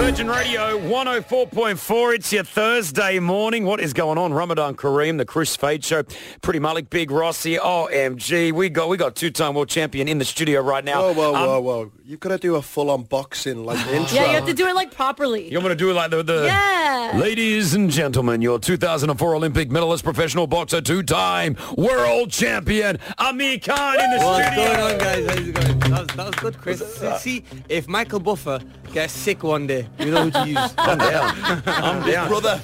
Virgin Radio 104.4. It's your Thursday morning. What is going on? Ramadan Kareem, the Chris Fade Show. Pretty Malik, Big Rossi. OMG. We got two-time world champion in the studio right now. Whoa. You've got to do a full unboxing, like the intro. Yeah, you have to do it like properly. You want me to do it like the Yeah. Ladies and gentlemen, your 2004 Olympic medalist, professional boxer, two-time world champion, Amir Khan in the What's studio. going on, guys? How's it going? That was good, Chris. See, if Michael Buffer gets sick one day, you know who to use. I'm down. Brother.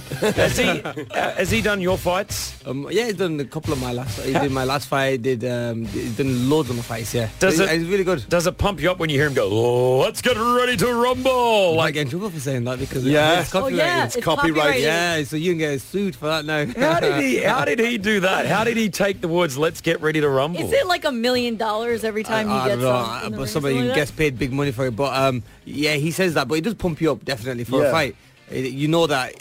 Has he done your fights? Yeah, he's done a couple of my last. He did my last fight. He's done loads of my fights. Yeah, Does it- He's really good. Does it pump you up when you hear him go, "Oh, let's get ready to rumble"? Like, get in trouble for saying that because Yeah. it's Oh, copyrighted. yeah. It's copyrighted. Yeah, so you can get sued for that now. How did he do that? How did he take the words "Let's get ready to rumble"? Is it like $1 million every time I he don't gets know, on? in the but ring or somebody something like gets that? paid big money for it. But yeah, he says that, but it does pump you up definitely for a fight. You know that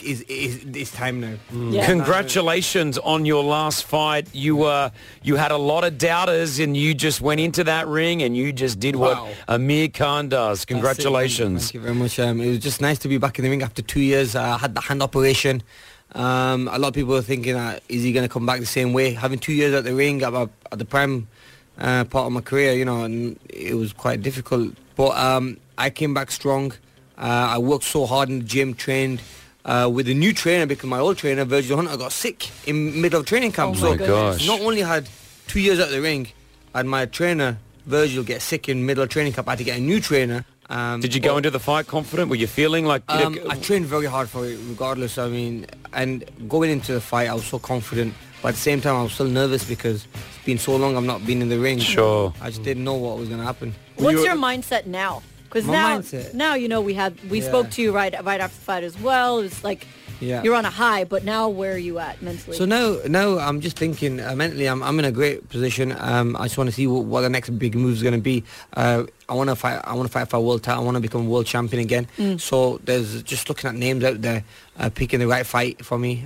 it's time now. Yeah. Congratulations on your last fight. You had a lot of doubters, and you just went into that ring and you just did what Amir Khan does. Congratulations. Thank you very much. It was just nice to be back in the ring after 2 years. I had the hand operation. A lot of people were thinking, is he going to come back the same way? Having 2 years at the ring at the prime part of my career, you know, and it was quite difficult. But I came back strong. I worked so hard in the gym, trained with a new trainer because my old trainer, Virgil Hunter, got sick in middle of training camp. Oh my gosh. Not only had 2 years at the ring, and my trainer, Virgil, get sick in middle of training camp, I had to get a new trainer. Did you go into the fight confident? Were you feeling like... I trained very hard for it regardless. I mean, and going into the fight, I was so confident. But at the same time, I was still nervous because it's been so long I've not been in the ring. Sure. I just didn't know what was going to happen. What's your mindset now? Because My mindset? now you know we spoke to you right after the fight as well. It was like you're on a high, but now where are you at mentally? So now I'm just thinking mentally. I'm in a great position. I just want to see what the next big move is going to be. I want to fight for a world title. I want to become world champion again. So there's just looking at names out there, picking the right fight for me.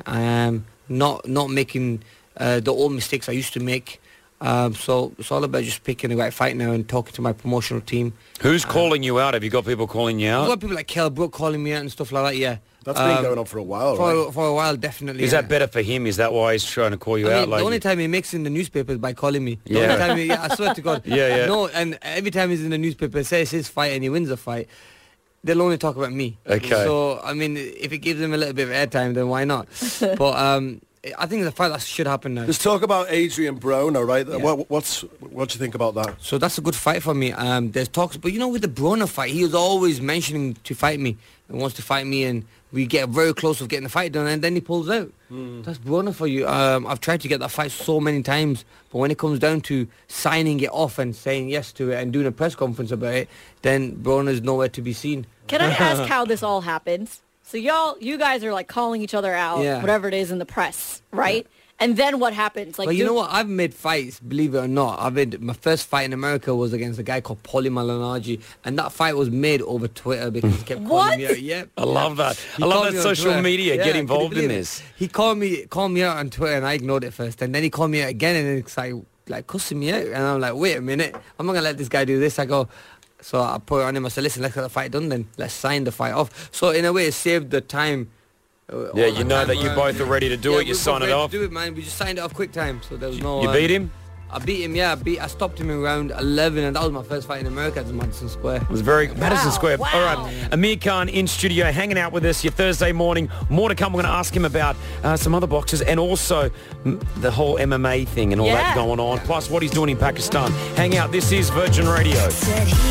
Not making the old mistakes I used to make. So it's all about just picking the right fight now and talking to my promotional team. Who's calling you out? Have you got people calling you I've out? got people like Kell Brook calling me out and stuff like that, yeah. That's been going on for a while, right? For a while, definitely. Is that better for him? Is that why he's trying to call you out? The only time he makes in the newspaper is by calling me. The Yeah. only time I swear to God. Yeah. No, and every time he's in the newspaper, says his fight and he wins the fight, they'll only talk about me. Okay. So, I mean, if it gives him a little bit of airtime, then why not? But I think it's a fight that should happen now. Let's talk about Adrian Broner, right? Yeah. What do you think about that? So that's a good fight for me. There's talks, but you know, with the Broner fight, he was always mentioning to fight me and wants to fight me, and we get very close of getting the fight done, and then he pulls out. That's Broner for you. I've tried to get that fight so many times, but when it comes down to signing it off and saying yes to it and doing a press conference about it, then Broner's nowhere to be seen. Can I ask how this all happens? So you guys are like calling each other out, whatever it is in the press, right? And then what happens? Like, Well, you know what? I've made fights, believe it or not. My first fight in America was against a guy called Paulie Malignaggi, and that fight was made over Twitter because he kept calling me out. Yep. I love that. He I love called that me on social Twitter. media. Yeah, Get can you involved in believe it? this. He called me out on Twitter, and I ignored it first, and then he called me out again, and it's like cussing me out, and I'm like, wait a minute, I'm not gonna let this guy do this. So I put it on him. I said, listen, let's get the fight done. Then let's sign the fight off. So in a way, it saved the time. Yeah, you know that you both are ready to do it. You we're sign both it ready off. to do it, man. We just signed it off quick time, so there was no. You beat him? I beat him, yeah. I stopped him in round 11, and that was my first fight in America at Madison Square. It was very Madison Square. Wow. All right, Amir Khan in studio, hanging out with us. Your Thursday morning. More to come. We're going to ask him about some other boxers and also the whole MMA thing and all that going on. Plus what he's doing in Pakistan. Hang out. This is Virgin Radio.